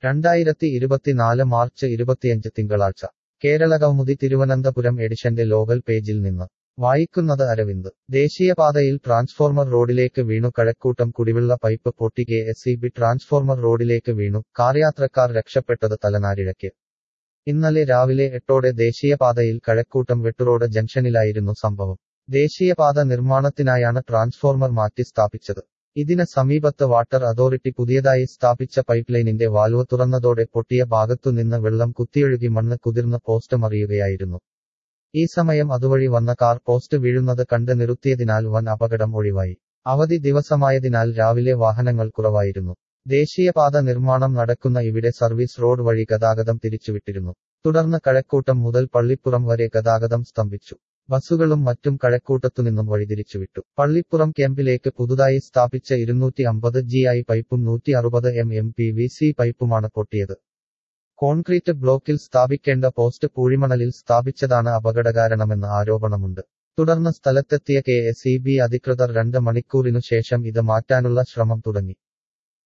2024 March 25 തിങ്കളാഴ്ച കേരളകൗമുദി തിരുവനന്തപുരം എഡിഷന്റെ local പേജിൽ നിന്ന് വായിക്കുന്നത് അരവിന്ദ്. ദേശീയപാതയിൽ ട്രാൻസ്ഫോർമർ റോഡിലേക്ക് വീണു. കഴക്കൂട്ടം കുടിവെള്ള പൈപ്പ് പൊട്ടി. കെ.എസ്.ഇ.ബി. ട്രാൻസ്ഫോർമർ റോഡിലേക്ക് വീണു. കാർയാത്രക്കാർ രക്ഷപ്പെട്ടത് തലനാരിഴയ്ക്ക്. ഇന്നലെ രാവിലെ 8ഓടെ ദേശീയപാതയിൽ കഴക്കൂട്ടം വെട്ടുറോഡ് ജംഗ്ഷനിലായിരുന്നു സംഭവം. ദേശീയപാത നിർമ്മാണത്തിനായാണ് ട്രാൻസ്ഫോർമർ മാറ്റി സ്ഥാപിച്ചത്. ഇതിന് സമീപത്ത് വാട്ടർ അതോറിറ്റി പുതിയതായി സ്ഥാപിച്ച പൈപ്പ്ലൈനിന്റെ വാൽവ് തുറന്നതോടെ പൊട്ടിയ ഭാഗത്തുനിന്ന് വെള്ളം കുത്തിയൊഴുകി മണ്ണ് കുതിർന്ന് പോസ്റ്റ് മറിയുകയായിരുന്നു. ഈ സമയം അതുവഴി വന്ന കാർ പോസ്റ്റ് വീഴുന്നത് കണ്ട് നിർത്തിയതിനാൽ വൻ അപകടം ഒഴിവായി. അവധി ദിവസമായതിനാൽ രാവിലെ വാഹനങ്ങൾ കുറവായിരുന്നു. ദേശീയപാത നിർമ്മാണം നടക്കുന്ന ഇവിടെ സർവീസ് റോഡ് വഴി ഗതാഗതം തിരിച്ചുവിട്ടിരുന്നു. തുടർന്ന് കഴക്കൂട്ടം മുതൽ പള്ളിപ്പുറം വരെ ഗതാഗതം സ്തംഭിച്ചു. ബസ്സുകളും മറ്റും കഴക്കൂട്ടത്തുനിന്നും വഴിതിരിച്ചുവിട്ടു. പള്ളിപ്പുറം ക്യാമ്പിലേക്ക് പുതുതായി സ്ഥാപിച്ച 250 GI പൈപ്പും 160 mm PVC പൈപ്പുമാണ് പൊട്ടിയത്. കോൺക്രീറ്റ് ബ്ലോക്കിൽ സ്ഥാപിക്കേണ്ട പോസ്റ്റ് പൂഴിമണലിൽ സ്ഥാപിച്ചതാണ് അപകടകാരണമെന്ന് ആരോപണമുണ്ട്. തുടർന്ന് സ്ഥലത്തെത്തിയ കെ.എസ്.ഇ.ബി. അധികൃതർ 2 മണിക്കൂറിനു ശേഷം ഇത് മാറ്റാനുള്ള ശ്രമം തുടങ്ങി.